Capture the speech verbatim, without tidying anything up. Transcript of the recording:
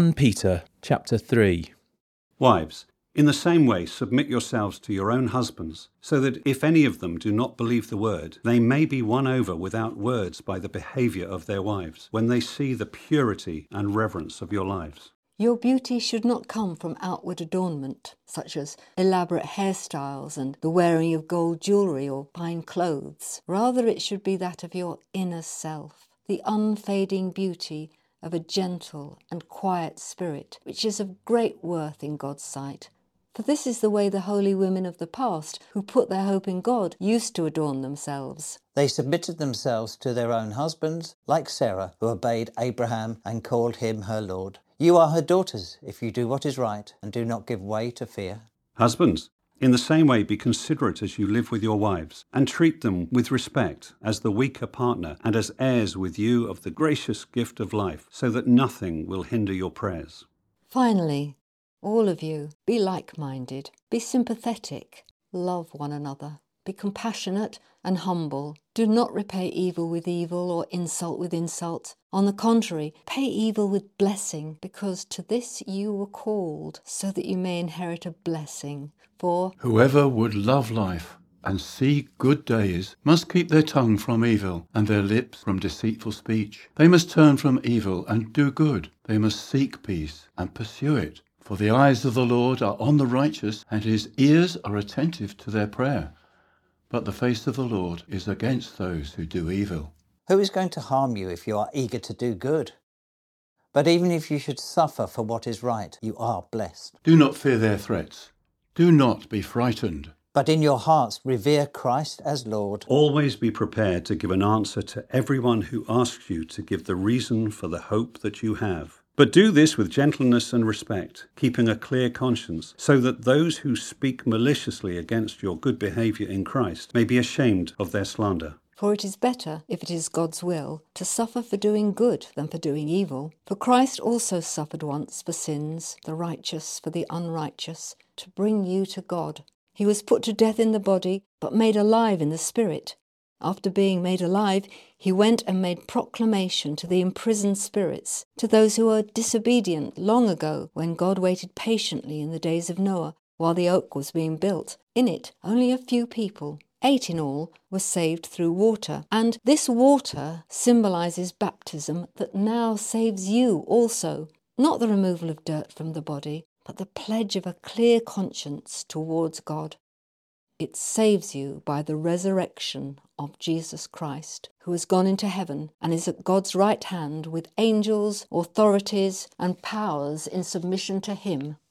First Peter chapter three. Wives, in the same way submit yourselves to your own husbands, so that if any of them do not believe the word, they may be won over without words by the behaviour of their wives, when they see the purity and reverence of your lives. Your beauty should not come from outward adornment, such as elaborate hairstyles and the wearing of gold jewellery or fine clothes. Rather, it should be that of your inner self, the unfading beauty of a gentle and quiet spirit, which is of great worth in God's sight. For this is the way the holy women of the past, who put their hope in God, used to adorn themselves. They submitted themselves to their own husbands, like Sarah, who obeyed Abraham and called him her Lord. You are her daughters if you do what is right and do not give way to fear. Husbands, in the same way be considerate as you live with your wives, and treat them with respect as the weaker partner and as heirs with you of the gracious gift of life, so that nothing will hinder your prayers. Finally, all of you, be like-minded, be sympathetic, love one another, be compassionate and humble. Do not repay evil with evil or insult with insult. On the contrary, pay evil with blessing, because to this you were called, so that you may inherit a blessing. For whoever would love life and see good days must keep their tongue from evil and their lips from deceitful speech. They must turn from evil and do good. They must seek peace and pursue it. For the eyes of the Lord are on the righteous, and his ears are attentive to their prayer. But the face of the Lord is against those who do evil. Who is going to harm you if you are eager to do good? But even if you should suffer for what is right, you are blessed. Do not fear their threats. Do not be frightened. But in your hearts revere Christ as Lord. Always be prepared to give an answer to everyone who asks you to give the reason for the hope that you have. But do this with gentleness and respect, keeping a clear conscience, so that those who speak maliciously against your good behaviour in Christ may be ashamed of their slander. For it is better, if it is God's will, to suffer for doing good than for doing evil. For Christ also suffered once for sins, the righteous for the unrighteous, to bring you to God. He was put to death in the body, but made alive in the spirit. After being made alive, he went and made proclamation to the imprisoned spirits, to those who were disobedient long ago, when God waited patiently in the days of Noah, while the ark was being built. In it, only a few people, eight in all, were saved through water. And this water symbolises baptism that now saves you also, not the removal of dirt from the body, but the pledge of a clear conscience towards God. It saves you by the resurrection of Jesus Christ, who has gone into heaven and is at God's right hand with angels, authorities, and powers in submission to him.